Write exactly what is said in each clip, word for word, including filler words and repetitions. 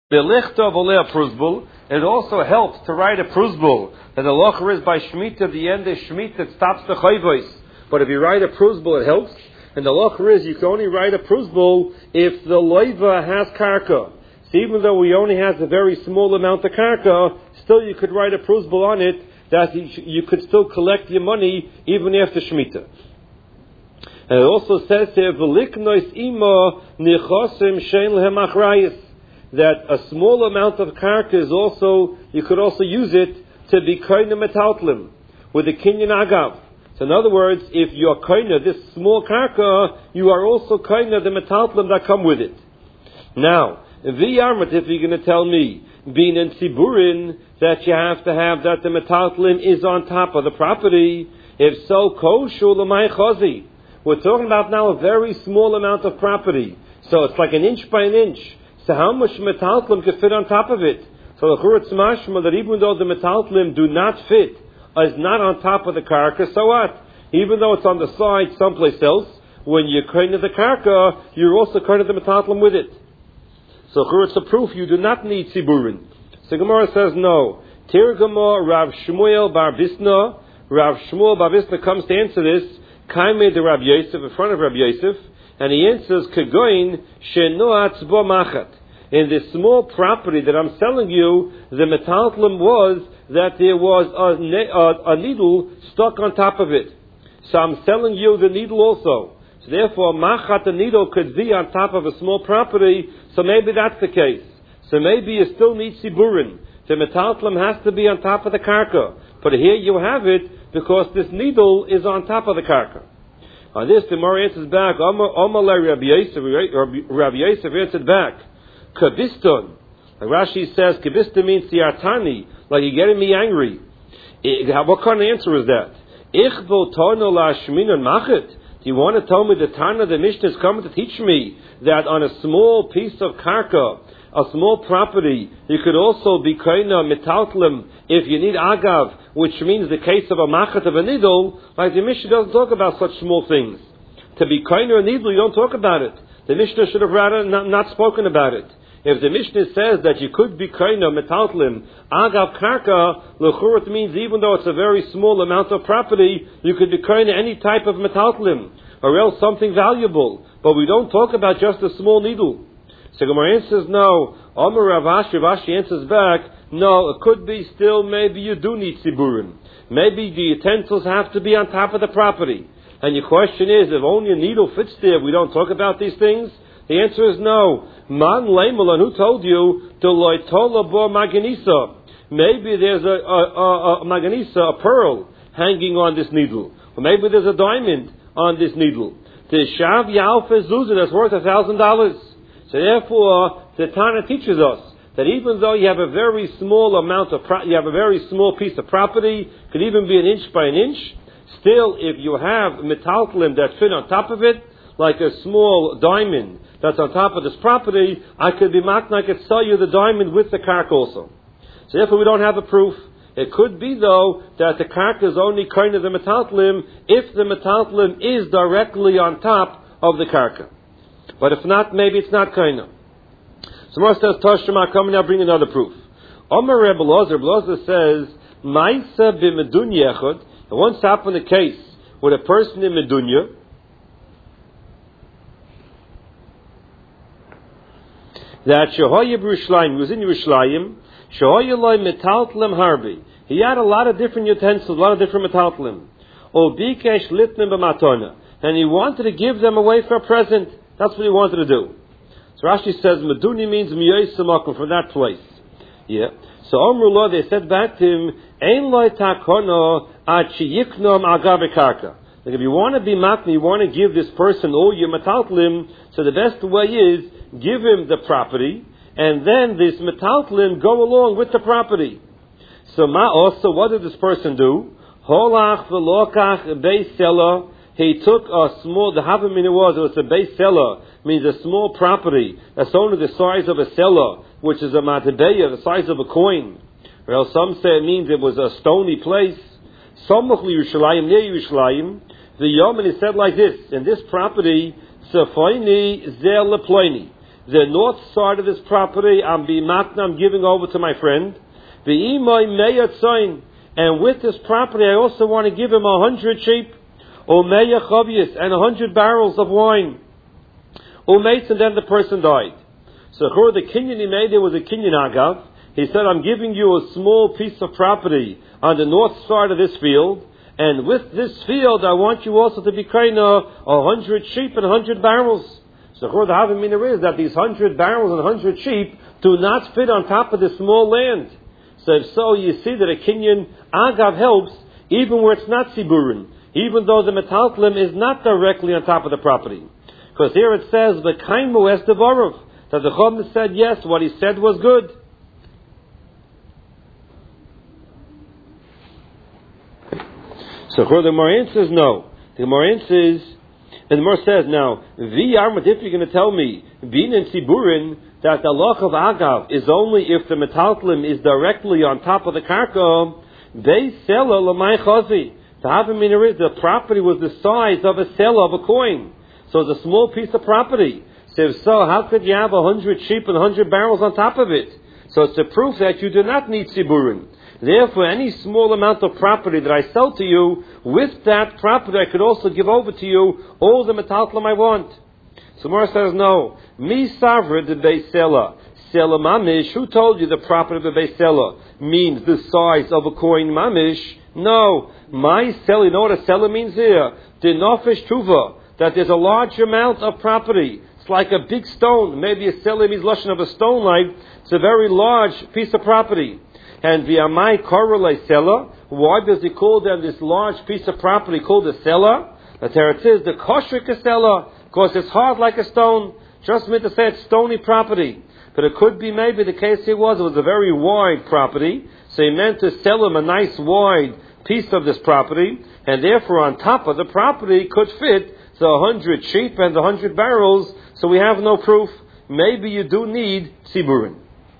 Belichtov oleh pruzbul. It also helps to write a pruzbul. And the locher is by Shemitah, the end is Shemitah, it stops the chayvos. But if you write a pruzbul, it helps. And the locher is you can only write a pruzbul if the loiva has karka. So even though he only has a very small amount of karka, still you could write a pruzbul on it that you could still collect your money even after Shemitah. And it also says here, V'liknois ima nichosim shein lehem achrayis, that a small amount of karka is also, you could also use it to be koine metaltlim, with a kinyan agav. So in other words, if you are koine, this small karka, you are also koine the metaltlim that come with it. Now, v'yarmat, if you're going to tell me, being in Tziburin, that you have to have that the metaltlim is on top of the property, if so, koshu l'may chazi. We're talking about now a very small amount of property. So it's like an inch by an inch. So how much metaltlim can fit on top of it? So the Churetz mashma that even though the metaltlim do not fit, is not on top of the karka, so what? Even though it's on the side someplace else, when you're kind of the karka, you're also kind of the metaltlim with it. So Churetz a proof you do not need Tziburin. So Gemara says no. Tirgama Rav Shmuel Bar Bisna. Rav Shmuel Bar Bisna comes to answer this. Kaimei de Rav Yosef, in front of Rav Yosef, and he answers, Kegoin shenoatz bo machat. In this small property that I'm selling you, the metaltlim was that there was a, ne- a, a needle stuck on top of it. So I'm selling you the needle also. So therefore, machat, the needle, could be on top of a small property, so maybe that's the case. So maybe you still need Tziburin. The metaltlim has to be on top of the karka. But here you have it, because this needle is on top of the karka. On this, the Gemara answers back, Omalei Rabbi Yosef, Rabbi Yosef answered back, Kabiston. Like Rashi says, Kabiston means Tiartani, like you're getting me angry. What kind of answer is that? Ichvo tono la shminon machet. Do you want to tell me the Tana, the Mishnah is coming to teach me that on a small piece of karka, a small property, you could also be koina metaltlim if you need agav, which means the case of a machat of a needle. Like the Mishnah doesn't talk about such small things. To be koina a needle, you don't talk about it. The Mishnah should have rather not, not spoken about it. If the Mishnah says that you could be koina metaltlim agav karka, l'churat means even though it's a very small amount of property, you could be koina any type of metaltlim, or else something valuable. But we don't talk about just a small needle. So Gemara answers no. Amar Rav Ashi, Rav Ashi answers back, no, it could be still maybe you do need Tziburim. Maybe the utensils have to be on top of the property. And your question is, if only a needle fits there, we don't talk about these things? The answer is no. Man leimelan, who told you to loitola bo maganisa? Maybe there's a, a, a, a maganisa, a pearl, hanging on this needle. Or maybe there's a diamond on this needle. The shav yalfa zuzah that's worth a thousand dollars. So therefore, the Tana teaches us that even though you have a very small amount of, pro- you have a very small piece of property, could even be an inch by an inch, still if you have metaltlim that fit on top of it, like a small diamond that's on top of this property, I could be makna, I could sell you the diamond with the karka also. So therefore we don't have a proof. It could be though that the karka is only kind of the metaltlim if the metaltlim is directly on top of the karka. But if not, maybe it's not kaina. So Mar says, Toshima, come now bring another proof. Omar Rebbe Lozer, Rebbe Lozer says, Maisa b'medun yechod. It once happened a case with a person in Medunya that Shehoya b'Yerushalayim, he was in Yerushalayim, Shehoya loy metaltlim harbi. He had a lot of different utensils, a lot of different metaltlim. O bikesh litnim b'matona. And he wanted to give them away for a present. That's what he wanted to do. So Rashi says, Meduni means miyoisamakum, from that place. Yeah. So Omrullah, they said back to him, Ein loy takono ad sheyiknom agabe karka. Like if you want to be matni, you want to give this person all your metaltlim, so the best way is, give him the property, and then this metaltlim go along with the property. So ma also, what did this person do? Holach v'lokach beis selah. He took a small, the havamina was, it was a base seller, means a small property that's only the size of a seller, which is a matabeya, the size of a coin. Well, some say it means it was a stony place. Samuch Yerushalayim, near Yerushalayim, the Yeoman is said like this, in this property, Safoini Zel Leploini. the north side of this property, I'm bimatna, I'm giving over to my friend. V'imay meyatzayin, and with this property, I also want to give him a hundred sheep, umeya chavyis, and a hundred barrels of wine. Umeis, and then the person died. So the kinyan he made, there was a kinyan agav. He said, I'm giving you a small piece of property on the north side of this field, and with this field, I want you also to be kind of a hundred sheep and a hundred barrels. So the Havamina is that these hundred barrels and hundred sheep do not fit on top of this small land. So if so, you see that a kinyan agav helps even where it's not siburin, even though the metaltlim is not directly on top of the property. Because here it says, the kaimu es devorov, that the Chum said yes, what he said was good. So the Gemara says no. The Gemara says, and the Gemara says now, v'yarmat, if you're going to tell me, bin and siburin, that the loch of agav is only if the metaltlim is directly on top of the karka, they sell a lamai chazi. The Havamina is the property was the size of a sell of a coin. So it's a small piece of property. So if so, how could you have a hundred sheep and a hundred barrels on top of it? So it's a proof that you do not need siburin. Therefore, any small amount of property that I sell to you, with that property I could also give over to you all the metaltlim I want. So Mora says no. Mi savra de beisela. Sela mamish. Who told you the property of the beisela means the size of a coin mamish? No. My sela, you know what a sela means here? The nofesh tuva. That there's a large amount of property. It's like a big stone. Maybe a sela means lashon of a stone like. It's a very large piece of property. And v'amai korale sela. Why does he call them this large piece of property called a sela? The Torah says the kosher sela, because it's hard like a stone. Just meant to say it's stony property. But it could be maybe the case here was it was a very wide property. So he meant to sell him a nice wide piece of this property, and therefore on top of the property could fit the hundred sheep and the hundred barrels. So we have no proof. Maybe you do need siburin.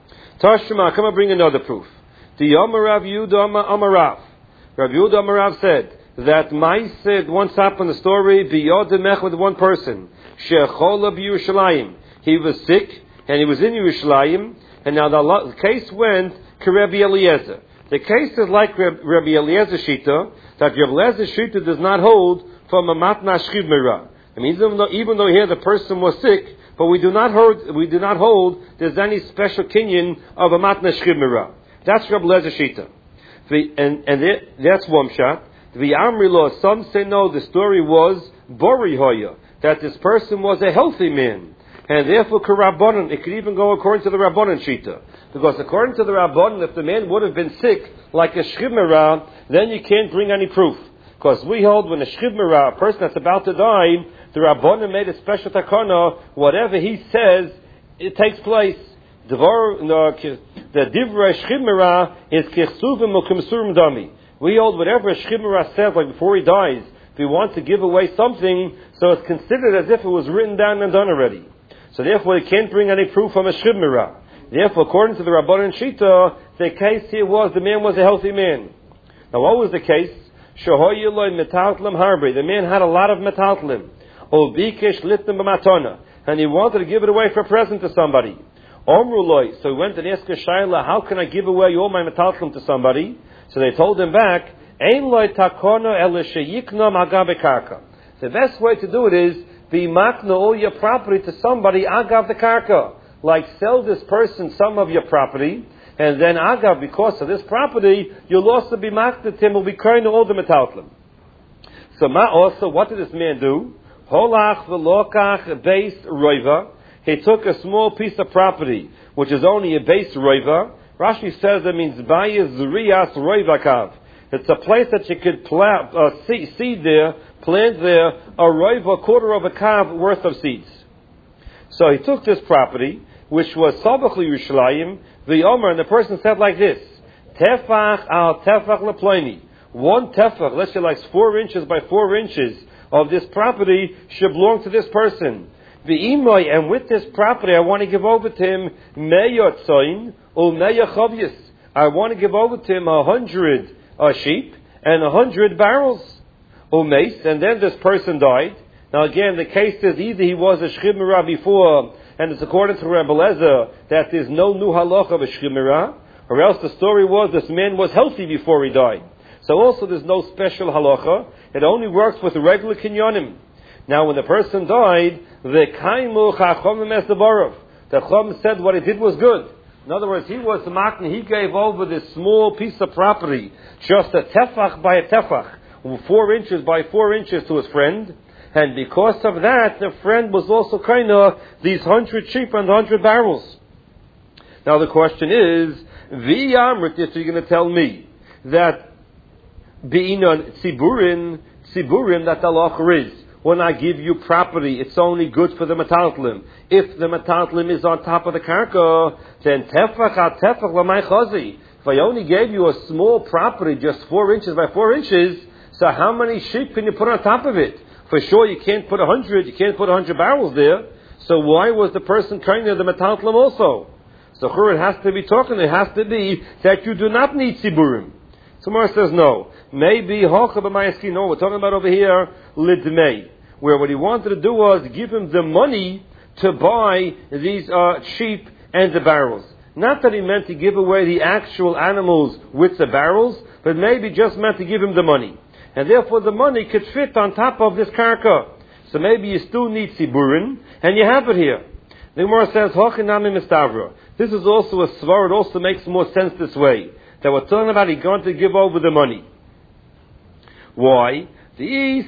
Tashma, come and bring another proof. The Amar Rav Yehuda Amarav. Rav Yehuda Amarav said that Ma'is said once happened the story biyodemech with one person. Shechola b'Yerushalayim. He was sick and he was in Yerushalayim, and now the case went to Rabbi Eliezer. The case is like Rabbi Eliezer Shita, that Rabbi Eliezer Shita does not hold from a matna shchivmira. I mean, even though, even though here the person was sick, but we do not hold, we do not hold there's any special kinyan of a matna shchivmira. That's Rabbi Eliezer Shita. The, and and it, that's one shot. The Amri law, some say no, the story was Bori Hoya, that this person was a healthy man. And therefore, Rabbanan, it could even go according to the Rabbanan Shita. Because according to the Rabbanan, if the man would have been sick, like a Shchivmera, then you can't bring any proof. Because we hold when a Shchivmera, a person that's about to die, the Rabbanan made a special takana, whatever he says, it takes place. The Divrei Shchivmera is Kirsuvim or Kimsurim Dami. We hold whatever a Shchivmera says, like before he dies, if we want to give away something, so it's considered as if it was written down and done already. So therefore, you can't bring any proof from a shchivmira. Therefore, according to the Rabbanan Shita, the case here was the man was a healthy man. Now, what was the case? Shahoyiloi metaltlim harbi. The man had a lot of metaltlim. Obikesh litnim b'matona, and he wanted to give it away for a present to somebody. Omruloi. So he went and asked a shayla, how can I give away all my metaltlim to somebody? So they told him back, Ein loy takono el sheyiknom agabe karka. The best way to do it is be makna all your property to somebody agav the karka. Like sell this person some of your property, and then agav, because of this property, you'll also be makna to him, will be kind all the metaltlim. So ma also, what did this man do? Holach v'lokach beis roiva. He took a small piece of property, which is only a beis roiva. Rashi says it means bayis zuriyas roivakav. It's a place that you could plant, uh, seed, seed there, plant there, a roiva, a quarter of a kav worth of seeds. So he took this property, which was Sabach Yerushalayim, the Omer, and the person said like this, Tefach al tefach leploini. One tefach, let's say like four inches by four inches of this property should belong to this person. The imoy, and with this property I want to give over to him meyot soin or meyot chavyis. I want to give over to him a hundred uh, sheep and a hundred barrels. Umeis, and then this person died. Now again, the case is either he was a shchivmera before and it's according to Rebbe Lezer that there's no new halacha of a shchimira, or else the story was this man was healthy before he died. So also there's no special halacha. It only works with regular kinyonim. Now when the person died, the kaimu chachomim es debarov. The chachom said what he did was good. In other words, he was makna, he gave over this small piece of property, just a tefach by a tefach, four inches by four inches to his friend. And because of that, the friend was also kind of these hundred sheep and hundred barrels. Now the question is, v'yamrit, if you're going to tell me that be'inon tziburin, tziburin, that the halacha is, when I give you property, it's only good for the metaltlim. If the metaltlim is on top of the karka, then tefach ha tefach l'may chazi. If I only gave you a small property, just four inches by four inches, so how many sheep can you put on top of it? For sure, you can't put a hundred, you can't put a hundred barrels there. So why was the person trying to the metaltlim also? So here it has to be talking, it has to be that you do not need tziburim. Tomorrow says no. Maybe hocha b'mayaski. No, we're talking about over here lidmei, where what he wanted to do was give him the money to buy these uh, sheep and the barrels. Not that he meant to give away the actual animals with the barrels, but maybe just meant to give him the money, and therefore the money could fit on top of this karka. So maybe you still need tziburin, and you have it here. The Gemara says hocha nami mistavra. This is also a svar. It also makes more sense this way, that we're talking about he's going to give over the money. Why? Because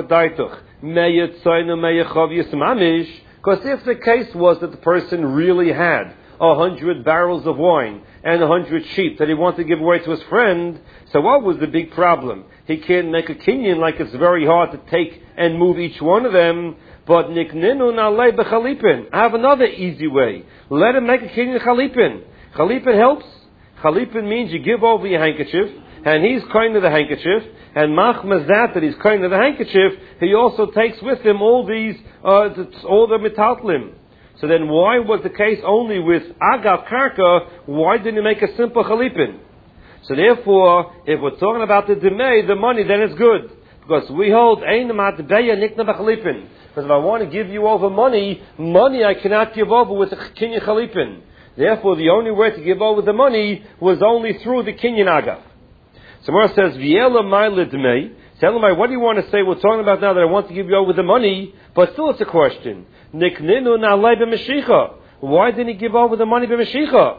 if the case was that the person really had a hundred barrels of wine and a hundred sheep that he wanted to give away to his friend, so what was the big problem? He can't make a kinyan, like it's very hard to take and move each one of them. But nikninu nalei bechalipin. I have another easy way. Let him make a kinyan chalipin. Chalipin helps. Chalipin means you give over your handkerchief, and he's kind of the handkerchief, and machmas that that he's kind of the handkerchief, he also takes with him all these, uh, all the metaltlim. So then why was the case only with agav karka? Why didn't he make a simple chalipin? So therefore, if we're talking about the demei, the money, then it's good. Because we hold, ein matbeya nikna b'chalipin. Because if I want to give you over money, money I cannot give over with a kinyan chalipin. Therefore, the only way to give over the money was only through the kinyan agav. So Mara says, V'yela my lidmei. Tell him, what do you want to say? We're talking about now that I want to give you over the money, but still it's a question. Nikninu na'alei b'meshicha. Why didn't he give over the money b'meshicha?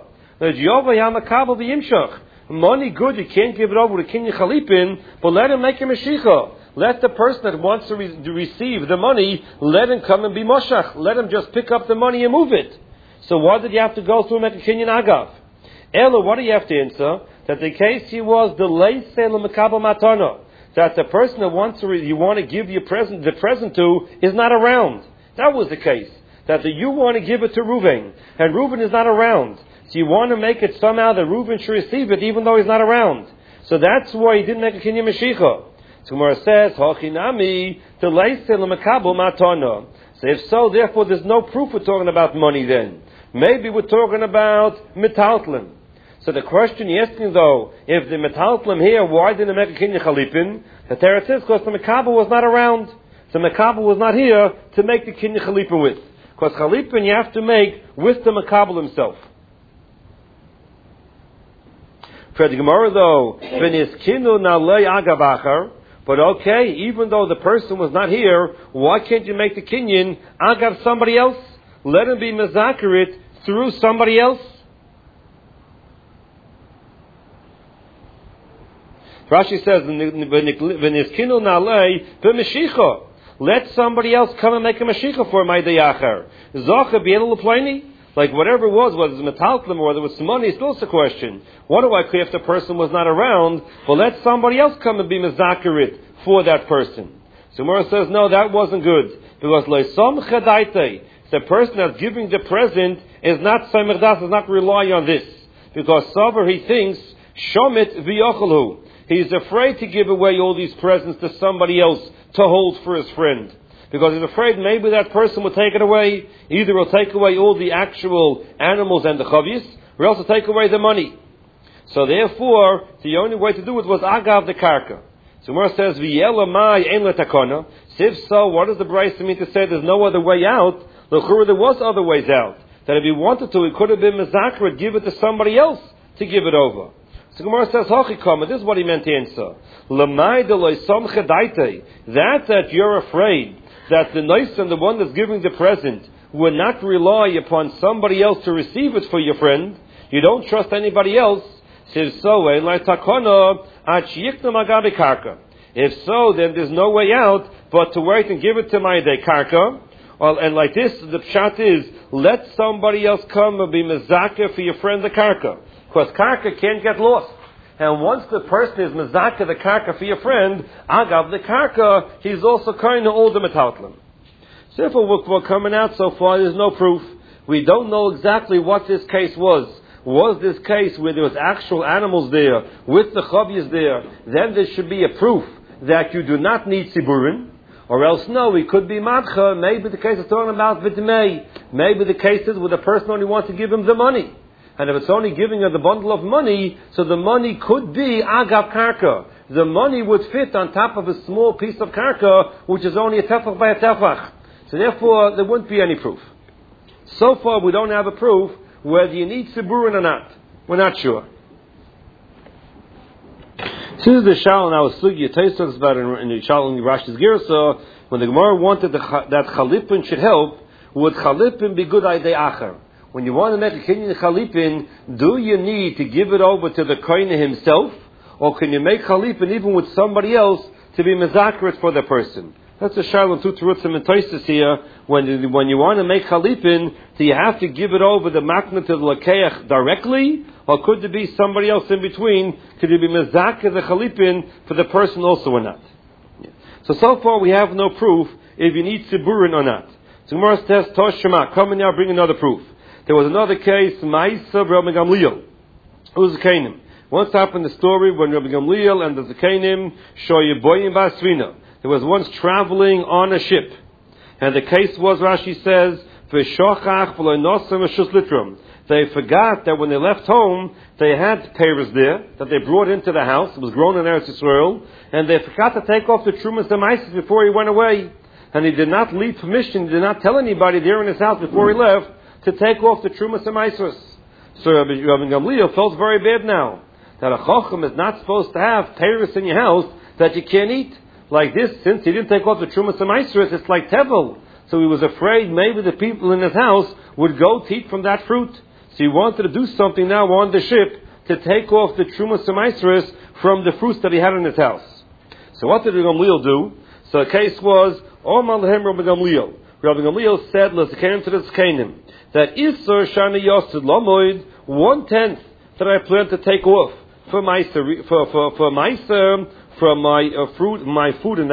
Money, good, you can't give it over to kinyan chalipin, but let him make a meshicha. Let the person that wants to, re- to receive the money, let him come and be moshach. Let him just pick up the money and move it. So why did you have to go through and make a kinyan agav? Ella, what do you have to answer? That the case here was the leisel mekabel matana, that the person that wants to re- you want to give your present the present to is not around. That was the case. That the, you want to give it to Reuven, and Reuven is not around. So you want to make it somehow that Reuven should receive it even though he's not around. So that's why he didn't make a kinyan meshicha. So Gemara says, Hochinami the leisel mekabel matana. So if so, therefore there's no proof we're talking about money then. Maybe we're talking about metaltlim. So the question you're asking though, if the metaltlim here, why didn't it make a kinyan chalipin? The Teretz says because the mekabel was not around. The mekabel was not here to make the kinyan chalipin with. Because chalipin you have to make with the mekabel himself. For the Gemara though, v'niskinu nalei agav, but okay, even though the person was not here, why can't you make the kinyan agav somebody else? Let him be mezakerit through somebody else. Rashi says, "V'niskinu nalei b'meshicha." Let somebody else come and make a meshicha for my dayacher. Zacha b'yedel l'pleini. Like whatever it was, whether it was metaltlim or whether it was some money, still it's a question. What do I care if the person was not around? Well, let somebody else come and be mezakerit for that person. So Mora says, no, that wasn't good. Because le'som chadaitei, the person that's giving the present is not samechdas, does not rely on this. Because Savar, he thinks, shomit v'yochelhu. He's afraid to give away all these presents to somebody else to hold for his friend. Because he's afraid maybe that person will take it away. Either will take away all the actual animals and the chavius, or else will take away the money. So therefore, the only way to do it was agav the karka. So Gemara says, V'yela mai ein letakona. If so, what does the Brayso mean to say there's no other way out? L'chura, there was other ways out. That if he wanted to, he could have been mezakra, give it to somebody else to give it over. So Gemara says, Hachikam, this is what he meant to answer. Lamai deloi somche daite. That that you're afraid that the nice and the one that's giving the present will not rely upon somebody else to receive it for your friend. You don't trust anybody else. If so, if so, then there's no way out but to wait and give it to my day karka. And like this, the pshat is, let somebody else come and be mezakah for your friend the karka. Because karka can't get lost. And once the person is mezakah the karka for your friend, agav the karka, he's also kind of all the metaltlim. So if we're coming out so far, there's no proof. We don't know exactly what this case was. Was this case where there was actual animals there, with the chavias there, then there should be a proof that you do not need siburin, or else no, it could be madcha. Maybe the case is talking about vidmei. Maybe the case is where the person only wants to give him the money. And if it's only giving her the bundle of money, so the money could be agav karka. The money would fit on top of a small piece of karka, which is only a tefach by a tefach. So therefore, there wouldn't be any proof. So far, we don't have a proof whether you need siburin or not. We're not sure. This is the shal in our sugya. Tais talks about in, in the shal in Rashi's Girsa, when the Gemara wanted the, that chalipin should help, would chalipin be good idei acher? When you want to make a kinyan chalipin, do you need to give it over to the kohen himself, or can you make chalipin even with somebody else to be mezakeret for the person? That's a shal in two terutzim and Taisus here. When when you want to make chalipin, do you have to give it over the makna to the lakeach directly, or could there be somebody else in between? Could you be mezakeh the chalipin for the person also or not? Yeah. So so far we have no proof if you need siburin or not. So Gemara says, Tosh Shema, come and now bring another proof. There was another case, Ma'isa Rabbi Gamliel. Who's the Zakanim? Once happened the story when Rabbi Gamliel and the Zakanim shoyeboyim basvina. There was once traveling on a ship, and the case was, Rashi says, they forgot that when they left home, they had pears there that they brought into the house. It was grown in Eretz Yisrael, and they forgot to take off the trumas demaisis before he went away. And he did not leave permission, he did not tell anybody there in his house before he left to take off the trumas demaisis. So Rabbi Gamliel felt very bad now that a chacham is not supposed to have pears in your house that you can't eat. Like this, since he didn't take off the trumas demaisis, it's like tevel. So he was afraid maybe the people in his house would go to eat from that fruit. So he wanted to do something now on the ship to take off the trumas demaisis from the fruits that he had in his house. So what did Rabbi Gamliel do? So the case was, Omar lehem Rabbi Gamliel. Rabbi Gamliel said, let's came to the Zakanim, that Isser Shana Yosid Lamoid, one tenth that I plan to take off for my for for for my from my uh, fruit, my food in